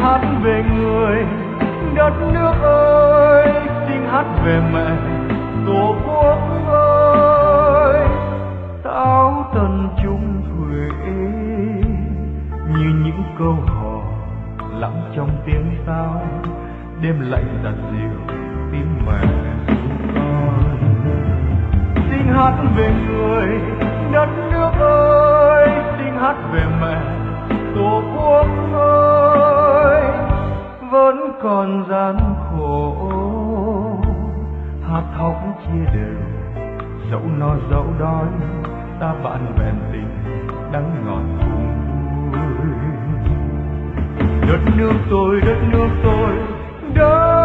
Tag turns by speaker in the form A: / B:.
A: hát về người đất nước ơi, xin hát về mẹ tổ quốc ơi. Táo tần chung thuở như những câu hò lặng trong tiếng sao, đêm lạnh giặt dịu tim mẹ ru con. Xin hát về người đất nước ơi, xin hát về mẹ tổ quốc ơi. Vẫn còn gian khổ hạt thóc chia đều, dẫu no dẫu đói ta bạn vẹn tình đắng ngọt cùng vui. Đất nước tôi, đất nước tôi, đất